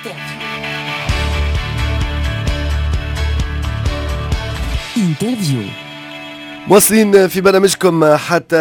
انترفيو. واصلين في برنامجكم حتى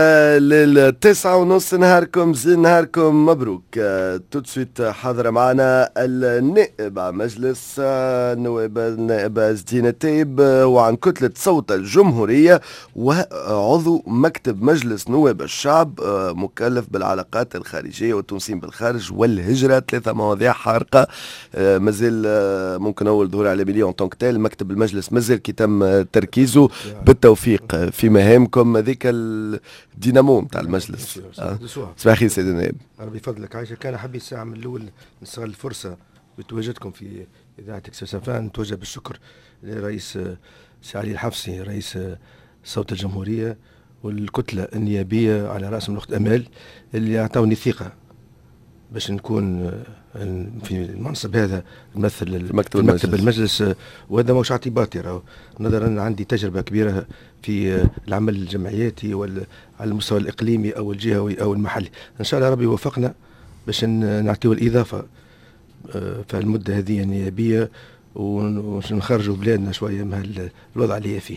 لل9:30 نهاركم زين، نهاركم مبروك. تودسويت حاضرة معنا النائب عن مجلس النائب زين التايب وعن كتلة صوت الجمهورية وعضو مكتب مجلس نواب الشعب مكلف بالعلاقات الخارجية والتنسيق بالخارج والهجرة. 3 مواضيع حارقة مازال ممكن أول ظهور على مليون تونكتيل. مكتب المجلس مازال كي تم تركيزه بالتوفيق في مهامكم هذيك الدينامو نتاع المجلس. صباح الخير سيدي النائب. ربي يفضلك عايشة. كان حبي الساعة من الأول نستغل الفرصة بتواجدكم في إذاعة اكسسفان، نتوجه بالشكر لرئيس سي علي الحفصي رئيس صوت الجمهورية والكتلة النيابية على رأسهم الأخت أمال اللي أعطوني ثقة باش نكون في المنصب هذا نمثل مكتب المجلس. وهذا مش اعتباطي، نظرا عندي تجربة كبيرة في العمل الجمعياتي على المستوى الإقليمي أو الجهوي أو المحلي. إن شاء الله ربي يوفقنا باش نعطيو الإضافة في المدة هذه النيابية ونخرجوا بلادنا شوية من الوضع اللي هي فيه.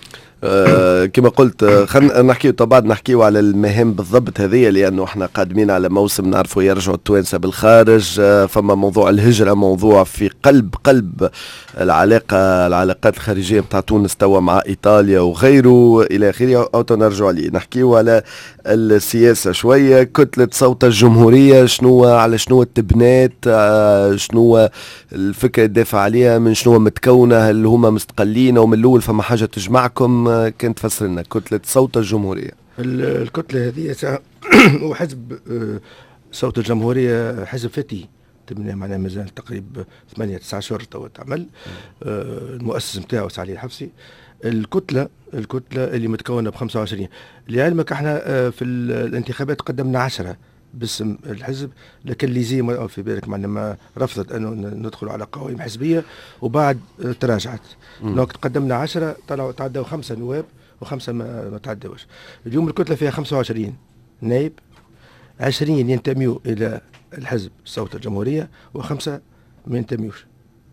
كما قلت خلينا نحكي طبعا نحكيو على المهام بالضبط هذه، لانه احنا قادمين على موسم نعرفوا يرجعوا التوانسه بالخارج. فما موضوع الهجره موضوع في قلب العلاقات الخارجيه بتاع تونس توا مع ايطاليا وغيره الى اخره. او نرجعوا عليه نحكيو على السياسه شويه. كتله صوت الجمهوريه على شنو التبنات، شنو الفكره الدافع عليها، من شنو متكونه، هل هما مستقلين او من الاول فما حاجه تجمعكم؟ كنت تفسر لنا كتلة صوت الجمهورية. الكتلة هذه هو حزب صوت الجمهورية، حزب فتي تبنى معناها مازال تقريبا 8-9 أشهر توا تعمل. المؤسس نتاعو سي علي الحفصي. الكتلة اللي متكونة ب25. لعلمك احنا في الانتخابات قدمنا 10 باسم الحزب، لكن اللي زي في بالك معنا ما رفضت انه ندخل على قوائم حزبيه وبعد تراجعت. دونك قدمنا 10 تعدوا 5 نواب و5 ما تعدوش. اليوم الكتله فيها 25 نائب، 20 ينتميوا الى الحزب صوت الجمهوريه و5 ما ينتميوش.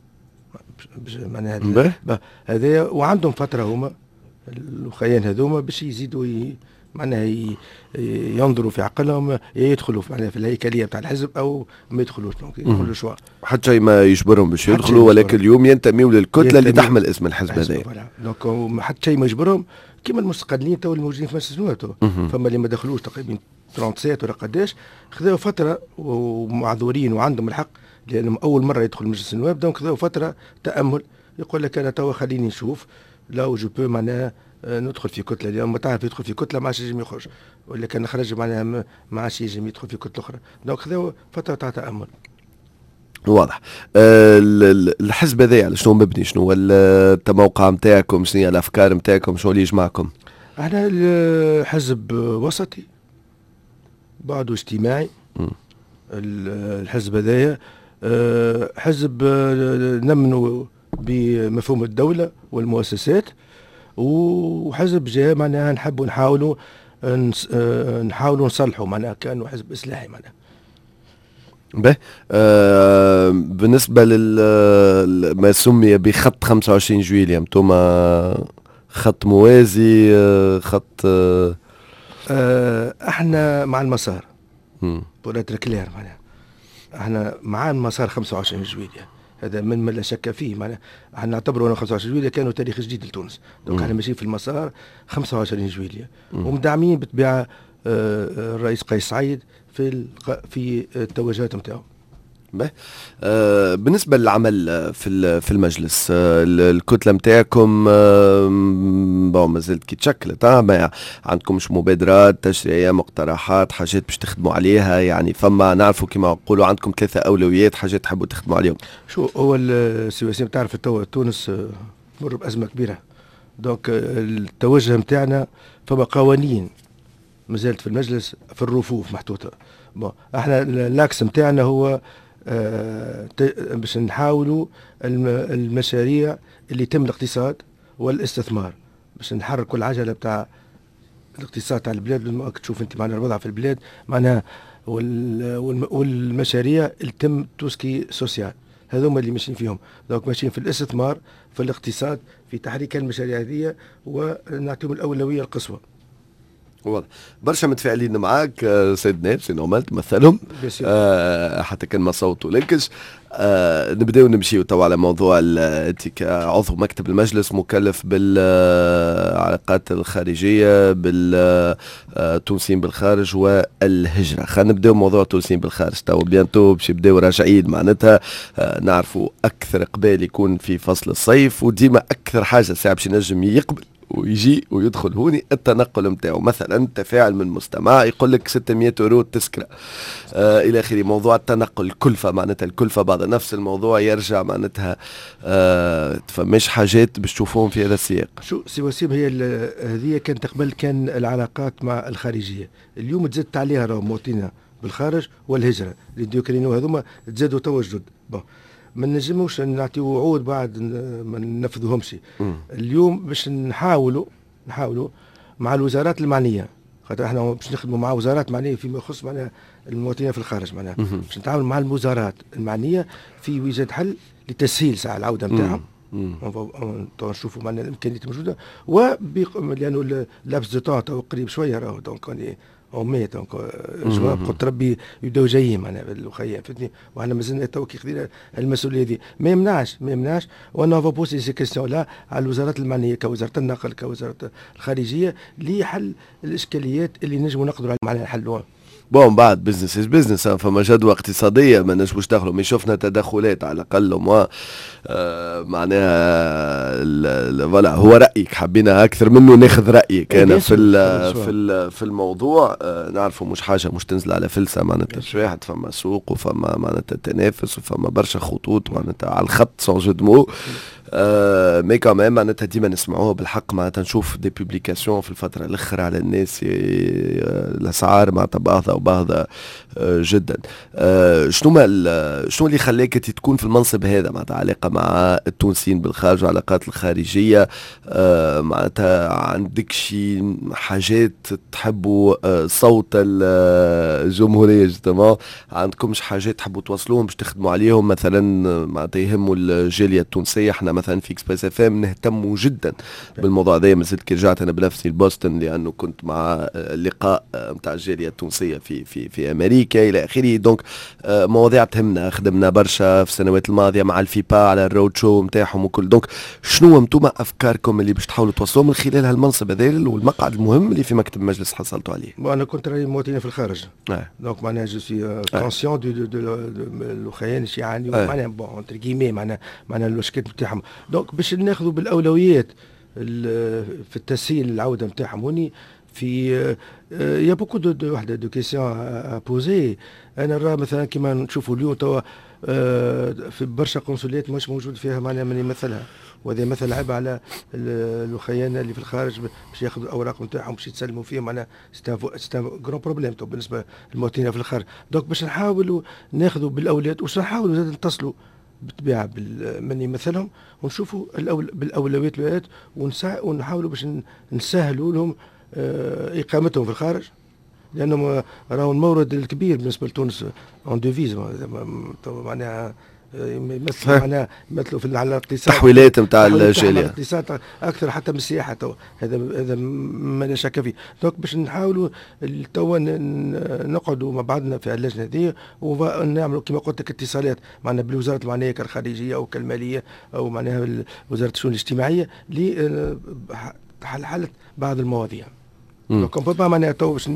معناها هذا وعندهم فتره هما الخيان هذوما باش يزيدوا معناها ينظروا في عقلهم يدخلوا معناها في الهيكليه بتاع الحزب او ما يدخلوش. دونك يدخلوا شويه حتى شيء ما يجبرهم باش يدخلوا، ولكن اليوم ينتميوا للكتله اللي تحمل اسم الحزب هذا. دونك حتى شيء ما يجبرهم كيما المستقلين تو الموجودين في مجلس النواب. فما اللي ما دخلوش تقريبا 37 ولا قداش، خذوا فتره ومعذورين وعندهم الحق لانهم اول مره يدخل مجلس النواب. دونك خذوا فتره تامل، يقول لك انا تو خليني نشوف لو جو بو معناها ندخل في كتله. اليوم تعرف يدخل في كتله ما عادش يجم يخرج، ولا كان خرج معناها ما عادش يجم يدخل في كتله اخرى. دونك خذوا فتره تاع تامل. واضح. الحزب هذا على شنو مبني؟ شنو الموقع نتاعكم؟ شنو هي الافكار نتاعكم؟ شنو اللي يجمعكم؟ احنا حزب وسطي بعده اجتماعي. الحزب هذايا حزب نمنوا بمفهوم الدوله والمؤسسات، وحزب جاء معناها نحبوا نحاولوا نصلحوا معناها كانه حزب اصلاحي معناها. بالنسبه ما سمي بخط 25 جويلية، انتم خط موازي، خط احنا مع المسار بولات كلير معناها احنا مع المسار 25 جويلية. هذا من لا شك فيه. معناها احنا نعتبروا انه 25 جويلية كانوا تاريخ جديد لتونس. دونك احنا ماشيين في المسار 25 جويلية ومدعمين بالطبيعه الرئيس قيس سعيد في التوجهات نتاعو. بالنسبة للعمل في المجلس، الكتلة متاعكم ما زلت كي تشكلت، ما عندكمش مبادرات تشريعية، مقترحات، حاجات باش تخدموا عليها؟ يعني فما نعرفوا كما نقولوا عندكم 3 أولويات، حاجات تحبوا تخدموا عليهم. شو هو السياسة تعرف تونس تمر بأزمة كبيرة. دونك التوجه متاعنا فما قوانين مازالت في المجلس في الرفوف محطوطة. احنا اللاكس متاعنا هو باش نحاولوا المشاريع اللي يتم الاقتصاد والاستثمار باش نحركوا العجله بتاع الاقتصاد تاع البلاد. تشوف انت معنا الوضع في البلاد معناها والمشاريع اللي تم توسكي سوسيال هذوما اللي ماشيين فيهم. دونك ماشيين في الاستثمار، في الاقتصاد، في تحريك المشاريع هذه، ونعطيهم الاولويه القصوى. واضح. برشا متفاعلين معاك سيد نائب، سي نورمال تمثلهم حتى كان ما صوتوا لكش. نبداو نمشيو توا على موضوع انت كعضو مكتب المجلس مكلف بالعلاقات الخارجيه بالتونسيين بالخارج والهجره. خلينا نبداو موضوع التونسيين بالخارج. تو بيانتو باش يبداو راجعين معناتها نعرفوا اكثر اقبال يكون في فصل الصيف، وديما اكثر حاجه ساعه باش ينجم يقبل ويجي ويدخل هوني التنقل نتاعو. مثلا تفاعل من مستمع يقول لك 600 اورو التذكره الى اخره. موضوع التنقل الكلفه، معناتها الكلفه بعد نفس الموضوع يرجع معناتها فماش حاجات باش تشوفوهم في هذا السياق. شو سي وسيم، هي هذه كانت قبل كان العلاقات مع الخارجيه، اليوم تزدت عليها راهو مواطنين بالخارج والهجره اللي ديوكرينو هذوما تزادوا توا جدد. ما نجموش نعطيو وعود بعد ما ننفذوهمش. اليوم باش نحاولوا مع الوزارات المعنيه، خاطر احنا باش نخدموا مع وزارات معنيه فيما يخص معناها المواطنين في الخارج، معناها باش نتعامل مع الوزارات المعنيه في ايجاد حل لتسهيل ساعه العوده نتاعهم. نشوفوا معنا الامكانيات الموجوده، لانه لابس دو طون تو قريب شويه راهو. دونك ميت جواب قلت ربي يبداو جايين معنا بالخيام فهمتني، وحنا مازلنا تو كي خذينا المسؤوليه هذه. ما يمنعش وانا فابوسي سي كيستيون لا على الوزارات المعنيه كوزاره النقل كوزاره الخارجيه لحل الاشكاليات اللي نجموا نقدروا على حلوها. بون بعد بزنس از بزنس، فما جدوى اقتصاديه ما نجموش دخلوا. مي شفنا تدخلات على الاقل معناها فوالا. هو رايك حبينا اكثر منه ناخذ رايك انا في الموضوع. نعرفوا مش حاجه مش تنزل على فلسه معناتها واحد، فما سوق وفما معناتها تنافس وفما برشا خطوط معناتها على الخط سون جو دو مو. مي كمان معناتها ديما نسمعوها بالحق، معناتها نشوف دي بوبليكاسيون في الفتره الاخرى على الناس الاسعار معناتها باهظه وباهظه جدا. شنو اللي خلاك تكون في المنصب هذا معناتها علاقه مع التونسيين بالخارج والعلاقات الخارجيه؟ معناتها عندك شي حاجات تحبوا صوت الجمهوريه جدما؟ عندكمش حاجات تحبوا توصلوهم باش تخدموا عليهم مثلا معناتها يهموا الجاليه التونسيه؟ احنا مثلا في اكسبريس اف ام نهتموا جدا بالموضوع هذا. مازلت كي رجعت انا بنفسي لبوسطن لانه كنت مع اللقاء نتاع الجاليه التونسيه في امريكا الى اخره. دونك مواضيع تهمنا، خدمنا برشا في السنوات الماضيه مع الفيبا على الرود شو نتاعهم وكل. دونك شنو انتم افكاركم اللي باش تحاولوا توصلوا من خلال هالمنصب هذا والمقعد المهم اللي في مكتب المجلس حصلتوا عليه؟ انا كنت راهي مواطنين في الخارج، دونك معناها جو سي كونسيون دو الوخيان اللي يعانيوا معناها بون انتر كيمي معناها المشكلات نتاعهم. دونك باش ناخذوا بالاولويات في التسهيل العوده نتاعهم هوني في يا بوكو دو كيسيون بوزي. انا نرى مثلا كيما نشوفوا اليوم توا في برشا قنصليات مش موجود فيها معناها من يمثلها، وهذا مثل عيب على الخيانه اللي في الخارج باش ياخذوا الاوراق نتاعهم باش يتسلموا فيها معناها سيتان غران بروبليم بالنسبه للمواطنين في الخارج. دونك باش نحاولوا ناخذوا بالاولويات وش نحاولوا زاد نتصلوا بالطبيعه من يمثلهم ونشوفوا بالاولويات ونحاولوا باش نسهلوا لهم اقامتهم في الخارج، لانهم راهو المورد الكبير بالنسبه لتونس اون ديفيز معناها يمثلوا في على الاقتصاد، تحويلات نتاع الجاليه الاقتصاد اكثر حتى من السياحه. هذا ما لا شك فيه. دونك باش نحاولوا توا نقعدوا مع بعضنا في اللجنه هذه ونعملوا كما قلت لك اتصالات معنا بالوزاره المعنيه كالخارجيه او كالماليه او معناها وزاره الشؤون الاجتماعيه لحل بعض المواضيع. دونك اون با معناها تو باش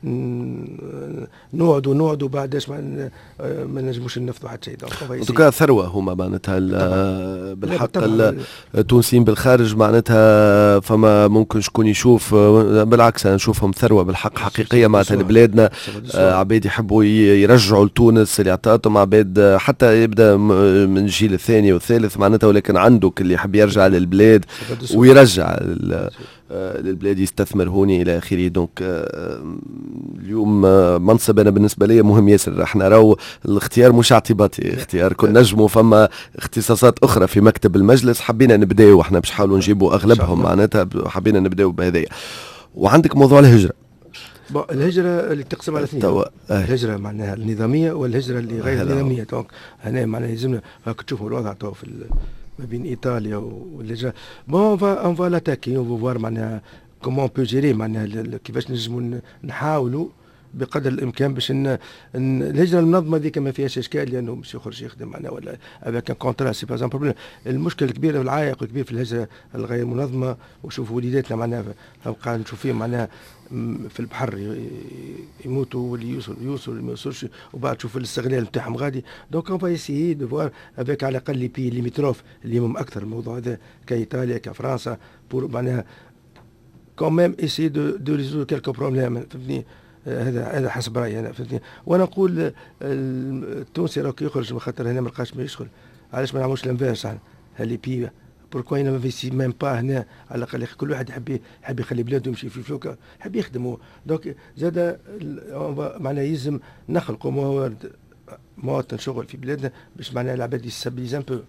نوعدوا بعداش ما نجموش ننفذوا حتى شيء. دونك ثروه هما معناتها بالحق التونسيين بالخارج معناتها فما ممكن شكون يشوف بالعكس. انا نشوفهم ثروه بالحق حقيقيه معناتها لبلادنا. عباد يحبوا يرجعوا لتونس اللي عطاتهم عباد حتى يبدا من الجيل الثاني والثالث معناتها، ولكن عندك اللي يحب يرجع للبلاد ويرجع للبلاد يستثمر هوني الى اخره. دونك اليوم منصب انا بالنسبه لي مهم ياسر. احنا راهو الاختيار مش اعتباطي اختيار، كنا نجموا فما اختصاصات اخرى في مكتب المجلس حبينا نبداو احنا باش نحاولوا نجيبوا اغلبهم معناتها حبينا نبداو بهذايا. وعندك موضوع الهجره الهجرة اللي تقسم على اثنين، الهجرة معناها النظامية والهجرة اللي غير النظامية. دونك هنا معناها يلزمنا هاك تشوفوا الوضع تو في ما بين إيطاليا والهجرة. بون اون فا لاتاكي اون فوار معناها كومون بو جيري معناها كيفاش نجموا نحاولوا بقدر الامكان باش الهجره المنظمه ذيك ما فيهاش اشكال، لانه باش يخرج يخدم معنا ولا افيك ان كونترا سي با بروبليم. المشكل الكبير والعائق الكبير في الهجره الغير منظمه، وشوفوا وليداتنا معناها نبقى نشوف فيهم معناها في البحر يموتوا، واللي يوصلوا واللي ما يوصلش، وبعد تشوف الاستغلال نتاعهم غادي. دونك اون فايسي دو فوار افيك على الاقل لي بي ليميتروف اللي هم اكثر الموضوع هذا كايطاليا كفرنسا بور معناها كون ميم ايسي دو ريزولو كيلكو بروبليم. فهمتني؟ هذا حسب رايي انا. فهمتني؟ وانا نقول التونسي راك يخرج من خاطر هنا ما لقاش ما يشغل، علاش ما نعملوش لانفيرس هالي بي بوركوا انا ما في ميم با هنا على الاقل. كل واحد يحب يخلي بلاده يمشي في فلوكا، يحب يخدموا. دونك زاد معناها يلزم نخلقوا مواطن شغل في بلادنا باش معناها العباد يستابيليز ان بو.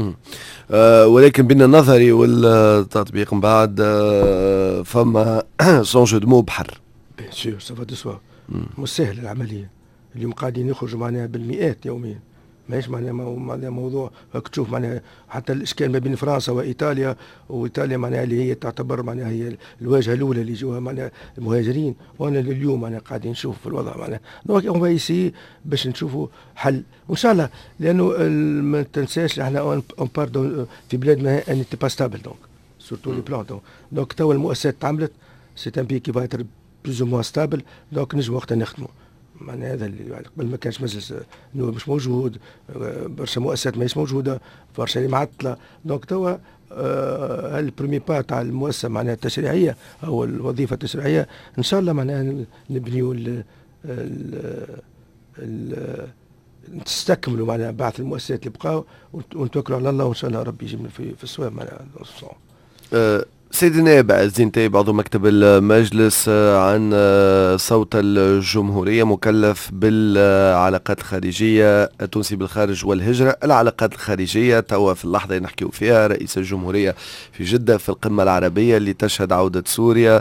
ولكن بين النظري والتطبيق من بعد فما سون جو دو مو بحر. بيان سور سافا دو سوا، مش سهل العمليه. اليوم قاعدين يخرجوا معناها بالمئات يوميا، ماهيش معناها موضوع هاك تشوف معناها حتى الاشكال ما بين فرنسا وايطاليا، وايطاليا معناها اللي هي تعتبر معناها هي الواجهه الاولى اللي جوها معناها المهاجرين، وانا اليوم معناها قاعدين نشوف في الوضع معناها. دونك اون فا يسي باش نشوفوا حل وان شاء الله، لانه ما تنساش احنا اون بار في بلاد ما ان تي با ستابل، دونك سورتو لي بلان. دونك توا المؤسسات تعملت سي ان بي كي فا اتر بلوز موا ستابل، دونك نجم وقتها نخدموا. معناها هذا اللي قبل ما كانش مجلس نواب مش موجود، برشا مؤسسات ماهيش موجوده، برشا اللي معطله. دونك توا البريمي با تاع المؤسسه معناها التشريعيه او الوظيفه التشريعيه ان شاء الله معناها نبنيو نستكملوا معناها بعث المؤسسات اللي بقاو، ونتوكلوا على الله، وان شاء الله ربي يجيبنا في الصواب معناها. سيدي النائب عزين تايب عضو مكتب المجلس عن صوت الجمهورية، مكلف بالعلاقات الخارجية التونسي بالخارج والهجرة. العلاقات الخارجية توا في اللحظة اللي نحكيو فيها رئيس الجمهورية في جدة في القمة العربية اللي تشهد عودة سوريا.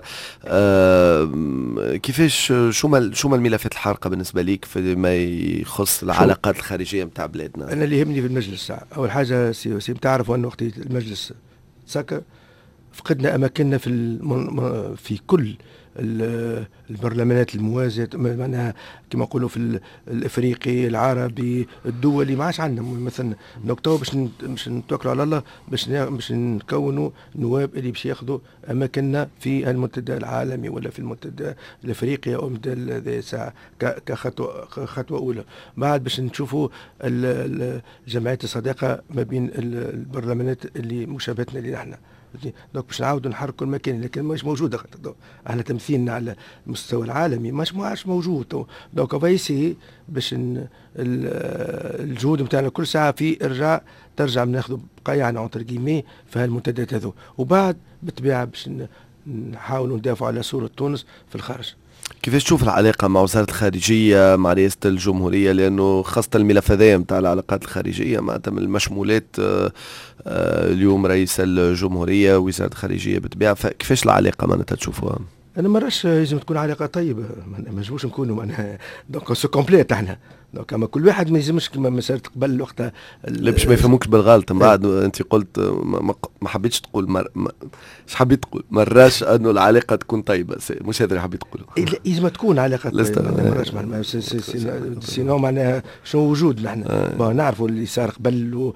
كيفاش شو ما الملفات الحارقة بالنسبة ليك فيما يخص العلاقات الخارجية متاع بلادنا؟ أنا اللي يهمني في المجلس أول حاجة سي تعرفوا أن وقت المجلس سكر فقدنا أماكننا في كل البرلمانات الموازية، معناها كما نقولوا في الافريقي العربي الدولي ما عادش عندنا مثلا. نكتو باش نتوكلوا على الله باش نكونوا نواب اللي باش ياخذوا اماكننا في المنتدى العالمي ولا في المنتدى الافريقي او المنتدى كخطوه اولى. بعد باش نشوفوا جمعيات الصداقه ما بين البرلمانات اللي مشابهتنا اللي نحن. دونك باش نعاودوا نحركوا المكان، لكن مش موجوده. احنا تمثيلنا على المستوى العالمي مش موجود. دونك فايسي باش الجهود نتاعنا كل ساعه في ترجع ناخذوا بقايا اونتر كيمي في هالمنتديات هذو، وبعد بالطبيعه باش نحاولوا ندافعوا على صوره تونس في الخارج. كيفاش تشوف العلاقة مع وزارة الخارجية مع رئاسة الجمهورية، لأنه خاصة الملف هذا متاع العلاقات الخارجية معناتها من المشمولات اليوم رئيس الجمهورية ووزارة الخارجية بالطبيعة، فكيفاش العلاقة معناتها تشوفوها؟ أنا مرش لازم تكون علاقة طيبة، ما نجموش نكونوا معناها دونك سو كومبليت احنا. دونك اما كل واحد ما يلزمش كما مسألة قبل وقتها لا باش ما يفهموكش بالغلط. من بعد انت قلت ما حبيتش تقول ايش حبيت تقول مراش انه العلاقة تكون طيبة، مش هذا اللي حبيت تقوله. لازم تكون علاقة طيبة مراش سينو معناها شنو وجود نحن نعرفوا اللي صار قبل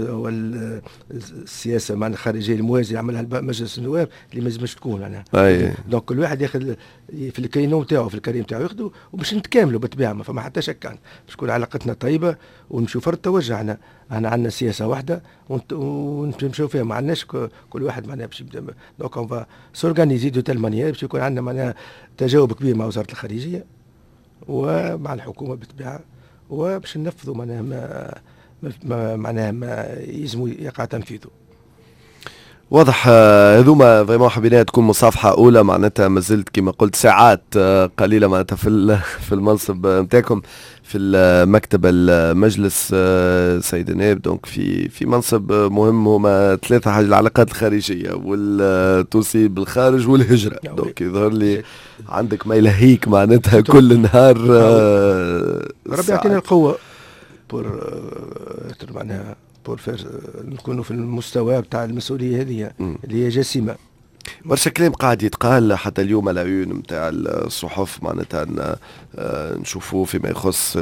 والسياسة معناها الخارجية الموازية عملها مجلس النواب اللي ما لازمش تكون معناها. دونك كل واحد ياخذ في الكرينو نتاعو في الكريم نتاعو ياخذوا، وباش نتكاملوا بالطبيعة ما فما حتى شك. باش تكون علاقتنا طيبة ونمشيو فرد توجه. احنا عندنا سياسة واحدة ونمشيو فيها، ما عندناش كل واحد معناها باش يبدا. دونك اون فا سورغانيزي دو تال مانيير باش يكون عندنا معناها تجاوب كبير مع وزارة الخارجية ومع الحكومة بالطبيعة، وباش ننفذوا معناها ما يلزموا يقع تنفيذه. واضح. هذوما فريمون حبينا تكون مصافحة أولى، معناتها ما زلت كما قلت ساعات قليلة معناتها في المنصب نتاعكم في المكتب المجلس سيد النائب. دونك في منصب مهم هما ثلاثة حاجة: العلاقات الخارجية والتوصي بالخارج والهجرة. دونك يظهر لي عندك ما يلهيك معناتها كل نهار. ربي يعطينا القوة بور معناها بور نكونوا في المستوى بتاع المسؤولية هذه اللي هي جسيمة. برشا كلام قاعد يتقال حتى اليوم العيون نتاع الصحف معناتها نشوفوه فيما يخص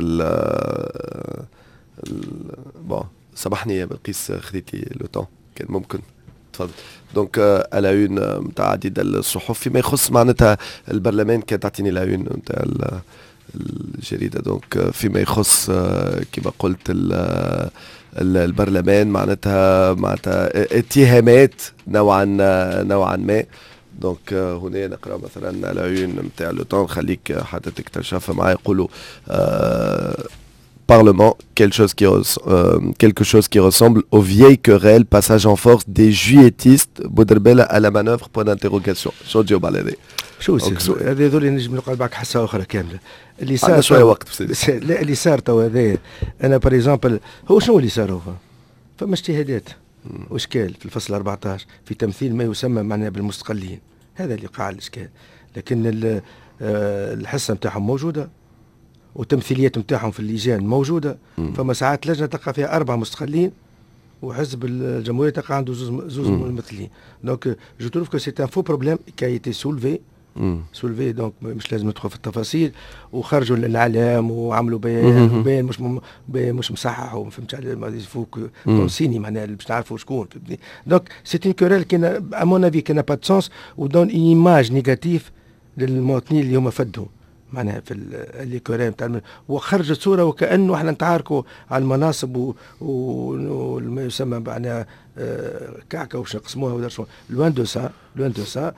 بون سامحني بلقيس خذيتي لو طون كان ممكن تفضل. دونك العيون نتاع عديد الصحف فيما يخص معناتها البرلمان كانت تعطيني العيون نتاع الجريدة. دونك فيما يخص كما قلت البرلمان معناتها اتهامات نوعا ما. دونك هنا نقرا مثلا العيون نتاع لو طون، خليك حتى تكتشف معايا. يقولوا Parlement, quelque chose qui ressemble aux vieilles querelles, passage en force des juilletistes, Bouderbella à la manœuvre, point d'interrogation. شو تجاوب على هذا؟ شو يصير؟ هذول نجم نقعد معك حصة أخرى كاملة. اللي صار شوية وقت لا اللي صار تو هذا أنا بار إكزامبل هو شنو اللي صار هو؟ فما اجتهادات وإشكال في الفصل 14 في تمثيل ما يسمى معناها بالمستقلين، هذا اللي قاع الإشكال. لكن الحصة نتاعهم موجودة وتمثيليات نتاعهم في اللجان موجودة. فما ساعات لجنة تلقى فيها 4 مستقلين وحزب الجمهورية تلقى عنده زوز ممثلين. دونك جو تروف كو سي ان فو بروبليم كي ايتي سولفي. دونك مش لازم ندخل في التفاصيل. وخرجوا للإعلام وعملوا بيان مش مصحح وفهمت على فوق تونسيني معناها باش نعرفوا شكون. دونك سي ان كوريل كي ا مون افي كي نا با دو سونس ودون ايماج نيجاتيف للمواطنين اللي هما فدوا معناها في اللي كوريم تاع وخرجت صوره وكانه احنا نتعاركوا على المناصب وما يسمى معناها كعكه وش نقسموها ولا شو. لوان دو سا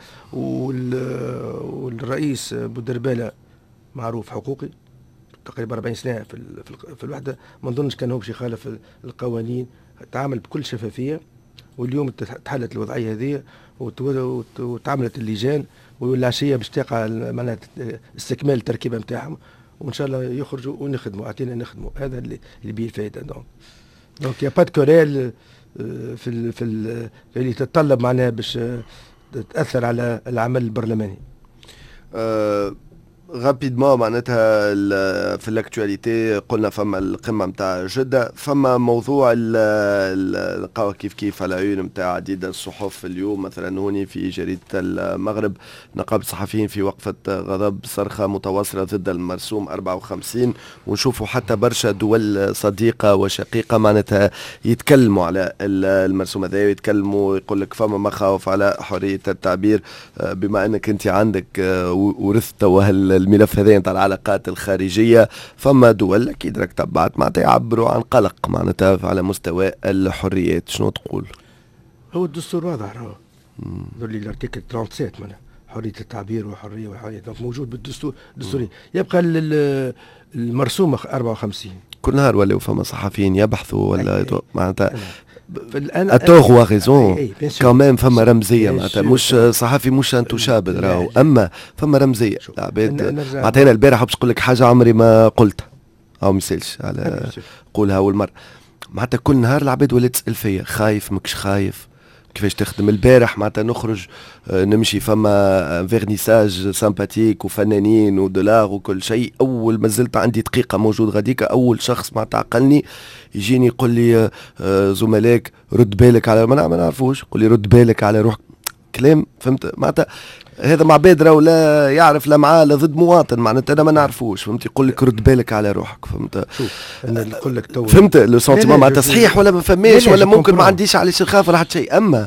والرئيس بودربالة معروف حقوقي تقريبا 40 سنه في الوحده. ما نظنش كان هو باش يخالف القوانين، تعامل بكل شفافيه. واليوم تحلت الوضعيه هذه وتعاملت اللجان والعشيه باش تقع معناها استكمال التركيبه نتاعهم وان شاء الله يخرجوا ونخدموا اعطينا نخدموا. هذا اللي بيه الفائده. دونك يا با دو كوريل في اللي تتطلب معناها باش تاثر على العمل البرلماني. غابيدمون معناتها في الاكtualité قلنا فما القمه نتاع جده، فما موضوع نلقاوه كيف على العيون نتاع عديد الصحف اليوم. مثلا هوني في جريده المغرب نقابه الصحفيين في وقفه غضب صرخه متواصله ضد المرسوم 54. ونشوفوا حتى برشا دول صديقه وشقيقه معناتها يتكلموا على المرسوم هذا ويتكلموا يقول لك فما مخاوف على حريه التعبير. بما انك انت عندك ورثت الملف هذا نتاع العلاقات الخارجية، فما دول أكيد راك تبعت معناتها يعبروا عن قلق معناتها على مستوى الحريات. شنو تقول؟ هو الدستور واضح راهو ذولي الارتيكل 37 معناها حرية التعبير وحرية والحرية موجود بالدستور الدستوري. يبقى المرسوم 54 كل نهار ولاو فما صحفيين يبحثوا ولا معناتها اتوغ وغيزون كمان فما رمزيه معناتها مش صحفي مش انتوشابل راهو، اما فما رمزيه العباد معناتها. انا البارح باش نقول لك حاجه عمري ما قلتها او مثالش على قولها اول مره معناتها. كل نهار العباد ولات تسال فيا خايف ماكش خايف كيفاش تخدم. البارح معناتها نخرج نمشي فما فيرنيساج سامباتيك وفنانين ودولار وكل شيء. اول ما زلت عندي دقيقه موجود غاديك اول شخص معناتها عقلني يجيني يقول لي زملاك رد بالك على ما نعرفوش، يقول لي رد بالك على روحك. كلام فهمت معناتها هذا مع بادرة ولا يعرف لا معاه لا ضد مواطن معناتها انا ما نعرفوش فهمت. يقول لك رد بالك على روحك فهمت. انا نقول لك تو فهمت لو سونتيمون معناتها صحيح ولا ما فماش ولا ممكن ما عنديش علاش نخاف ولا حتى شيء، اما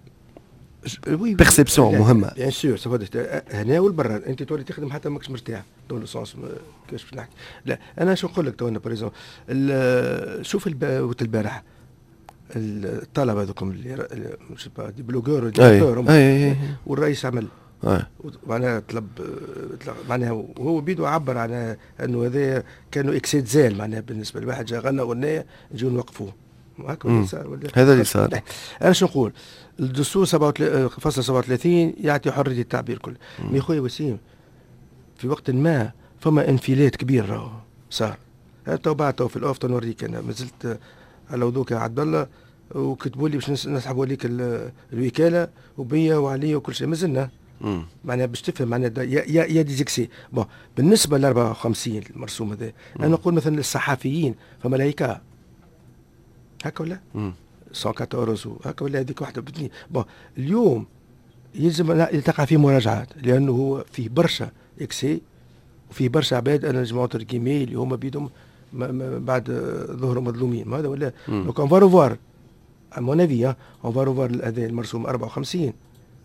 بيرسيبسيون مهمه بيان سور هنا والبرا. انت تولي تخدم حتى ماكش مرتاح دون لو سونس كيفاش باش نحكي. لا انا شو نقول لك تو انا بريزون شوف البارح الطلبه هذوكم اللي مش با دي بلوغور والرئيس عمل معناها طلب معناها وهو بيدو عبر عن انه هذا كانوا اكسيد زال معناها بالنسبه لواحد جا غنى اغنيه نجيو نوقفوه هذا اللي صار. انا شو نقول؟ الدستور 7.37 يعطي حريه التعبير كل. مي خويا وسيم في وقت ما فما انفلات كبير راهو صار. تو بعد في الاوف نوريك انا مازلت على وضوك يا عبد الله وكتبوا لي باش نسحبوا عليك الوكاله وبيا وعليا وكل شيء مازلنا. معناها باش تفهم معناها يا ديزيكسي. بون بالنسبه ل 54 المرسوم هذا انا نقول مثلا الصحفيين فما لايكا هكا ولا 114 هكا ولا هذيك واحده باثنين. بون اليوم يلزم تقع فيه مراجعات لانه هو فيه برشا اكسي وفيه برشا عباد انا جماعه الكيمي اللي هما بيدهم بعد ظهروا مظلومين هذا ولا. دونك اون فا روفوار ا مون افي اون فا روفوار هذا المرسوم 54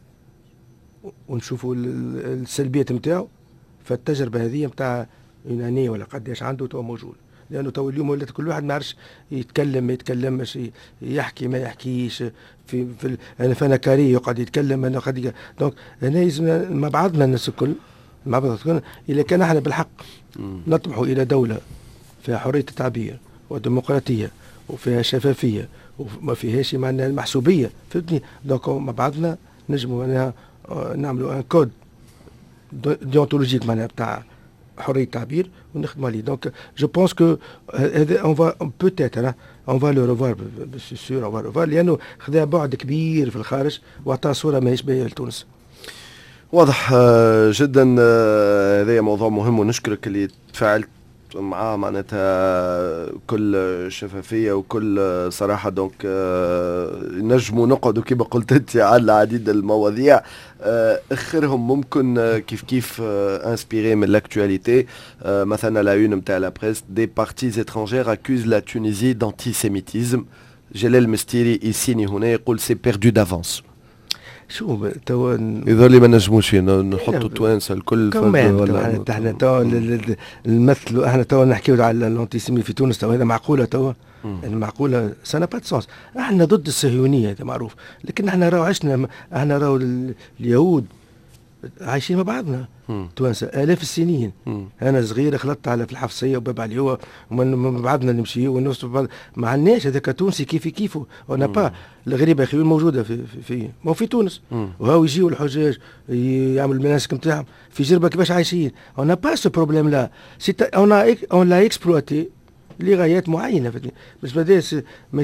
ونشوفوا السلبيات نتاعو. فالتجربه هذه نتاع يونانيه ولا قداش عنده تو موجود لانه تو اليوم ولات كل واحد ما يعرفش يتكلم ما يتكلمش يحكي ما يحكيش انا فانا كاري يقعد يتكلم انا قد. دونك هنا لازم مع بعضنا الناس الكل مع بعضنا اذا كان احنا بالحق نطمح الى دوله فيها حريه التعبير وديمقراطيه وفيها شفافيه وما فيهاش معناها المحسوبيه فهمتني. دونك مع بعضنا نجموا معناها نعملوا ان كود ديونتولوجيك معناها بتاع حريه التعبير ونخدموا عليه. دونك جو بونس كو هذا اون فا بوتيتر اون فا لو ريفوار سي سور اون فا ريفوار لانه خذا بعد كبير في الخارج واعطى صوره ماهيش باهيه لتونس. واضح جدا. هذا موضوع مهم ونشكرك اللي تفاعلت معاه معناتها كل شفافية وكل صراحة. دونك نجموا نقعدوا كما قلت انت على العديد المواضيع اخرهم ممكن كيف انسبيري من لاكتواليتي. مثلا لا يون نتاع لا بريس دي بارتيز اترانجير اكوز لا تونيزي دانتيسيميتيزم. جلال المستيري يسيني هنا يقول سي بيردو دافونس. شو توا يظل ما نجموش نحطوا التوانسه الكل ولا احنا توا المثل احنا توا نحكيو على الانتيسيمي في تونس توا هذا معقوله توا يعني معقوله سنة با سونس. احنا ضد الصهيونيه هذا معروف لكن احنا راهو عشنا احنا راهو اليهود عايشين مع بعضنا توانسه الاف السنين. انا صغير خلطت على في الحفصيه وباب عليوه ومن بعضنا نمشي ونوصل ما عندناش هذاك تونسي كيفه انا با الغريبه اخي موجوده في ما في تونس وهاو يجيو الحجاج يعملوا المناسك نتاعهم في جربه كيفاش عايشين. انا با سو بروبليم لا سي اون لا اكسبلوتي لغايات معينه بس بداس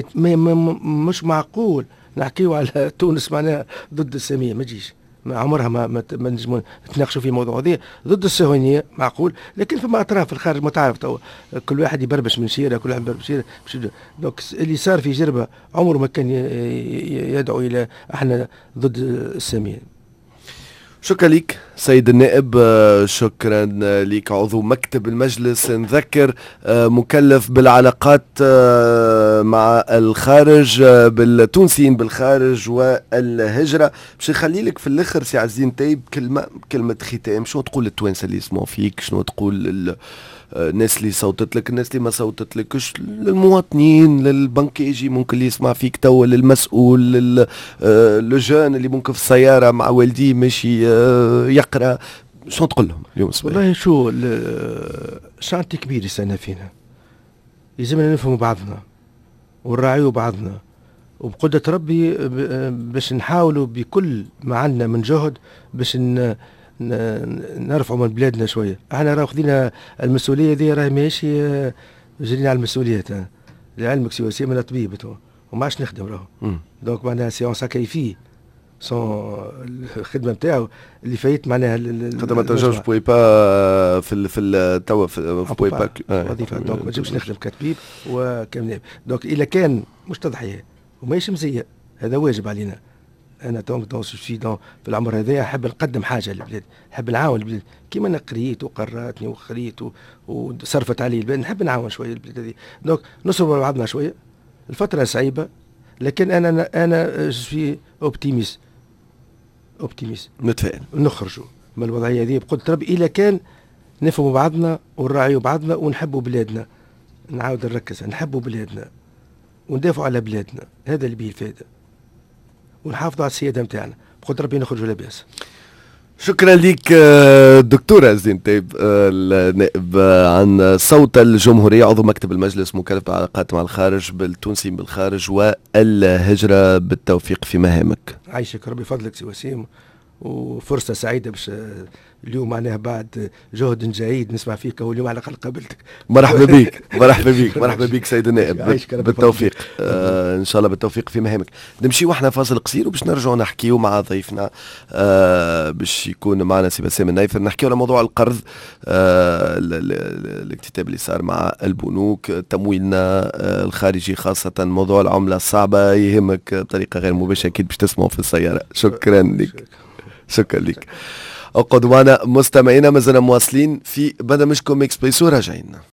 مش معقول نحكيو على تونس معناها ضد الساميه ما تجيش عمرها ما نجموا نتناقشوا في موضوع هذا. ضد الصهيونيه معقول لكن فما اطراف في الخارج متعرف تو كل واحد يبربش من شيره كل واحد يبربش شيره. دونك اللي صار في جربه عمره ما كان يدعو الى احنا ضد الساميه. شكرا لك سيد النائب. شكرا لك عضو مكتب المجلس. نذكر مكلف بالعلاقات مع الخارج بالتونسيين بالخارج والهجرة. باش نخلي لك في الاخر سي عزيز طيب كلمة ختام. شنو تقول للتوانسة اللي يسمعوا فيك؟ شنو تقول الناس اللي صوتت لك الناس اللي ما صوتت لكش للمواطنين للبنكيجي ممكن اللي يسمع فيك توا للمسؤول للجان اللي ممكن في السيارة مع والديه ماشي يقرأ؟ شنو تقول لهم اليوم؟ والله شو شانتي كبير يستنى فينا يلزمنا نفهموا بعضنا ونراعيوا بعضنا وبقدرة ربي باش نحاولوا بكل ما عندنا من جهد باش نرفعوا من بلادنا شويه. احنا راه خذينا المسؤوليه دي راهي ماشي جرينا على المسؤوليات. لعلمك سي وسيم انا طبيب وما عادش نخدم راهو دونك معناها سي اون ساكريفي سون الخدمه نتاعو اللي فايت معناها خدمه جورج بوي با في توا بوي با وظيفه دونك ما نجمش نخدم كطبيب وكمناب. دونك الا كان مش تضحيه وماهيش مزيه هذا واجب علينا. انا في العمر هذا احب نقدم حاجه للبلاد نحب نعاون البلاد كيما انا قريت وقراتني وخريت وصرفت علي البلاد نحب نعاون شويه البلاد هذه. دونك نصبر بعضنا شويه. الفتره صعيبه لكن انا في اوبتيميست متفائل نخرجوا من الوضعيه هذه بقدره ربي الا كان نفهموا بعضنا ونراعيوا بعضنا ونحبوا بلادنا. نعاود نركز نحبوا بلادنا وندافعوا على بلادنا هذا اللي به الفائده ونحافظوا على السياده نتاعنا بقدر ربي نخرجوا لاباس. شكرا لك دكتورة زين تايب، النائب عن صوت الجمهورية، عضو مكتب المجلس مكلف بالعلاقات مع الخارج بالتونسيين بالخارج والهجرة. بالتوفيق في مهامك. عايشك ربي فضلك سي وسيم، وفرصة سعيدة باش اليوم معناها بعد جهد جيد نسمع فيك واليوم على الأقل قابلتك. مرحبا بك مرحبا بك مرحبا بك سيد النائب، بالتوفيق. ان شاء الله بالتوفيق في مهامك. نمشي واحنا فاصل قصير وباش نرجعوا نحكيو مع ضيفنا باش يكون معنا سي بسام النايفر، نحكيو على موضوع القرض، الاكتتاب اللي صار مع البنوك، تمويلنا الخارجي، خاصة موضوع العملة الصعبة يهمك بطريقة غير مباشرة، أكيد باش تسمعوا في السيارة. شكرا لك. شكرا لك. اقعدوا معنا مستمعينا، مازلنا مواصلين في برنامجكم اكسبريسو، راجعين.